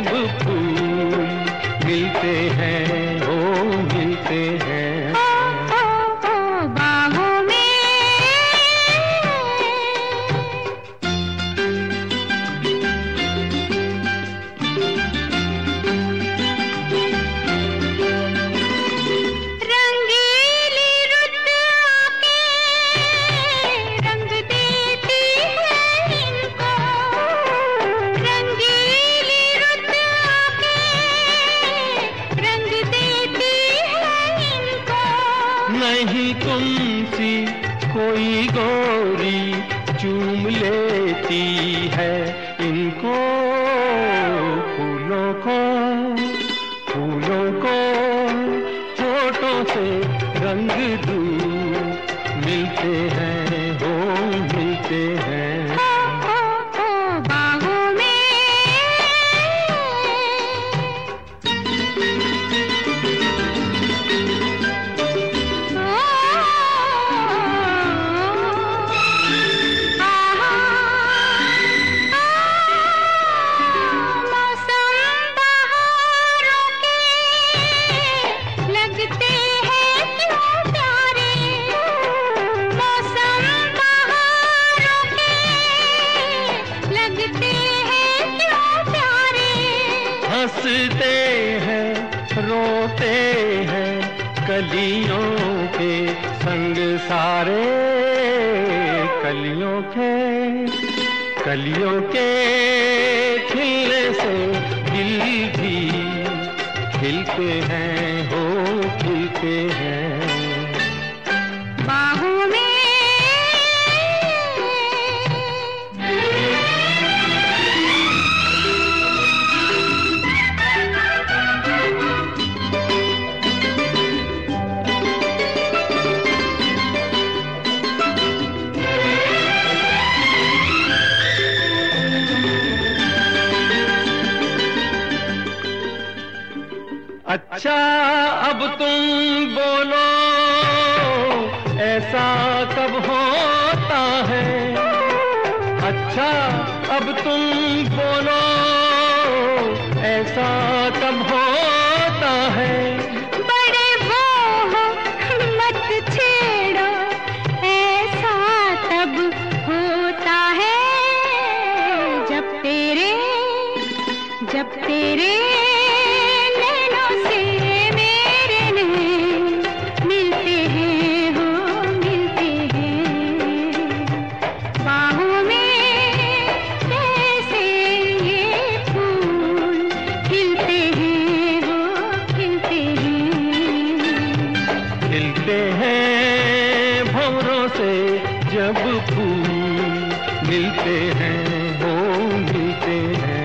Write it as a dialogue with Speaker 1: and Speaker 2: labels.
Speaker 1: जब फूल मिलते हैं, हो मिलते हैं। नहीं तुमसी कोई गोरी चूम लेती है इनको, फूलों को होठों से रंग दूँ मिलते हैं, हो मिलते हैं। हंसते हैं, रोते हैं कलियों के संग सारे, कलियों के खिलने से दिल भी खिलते हैं, हो खिलते हैं। अच्छा अब तुम बोलो, ऐसा कब होता है? अच्छा अब तुम बोलो, ऐसा कब होता है?
Speaker 2: बड़े वो हो मत छेड़ो, ऐसा तब होता है जब तेरे
Speaker 1: खिलते हैं भंवरों से जब फूल मिलते हैं, हो मिलते हैं।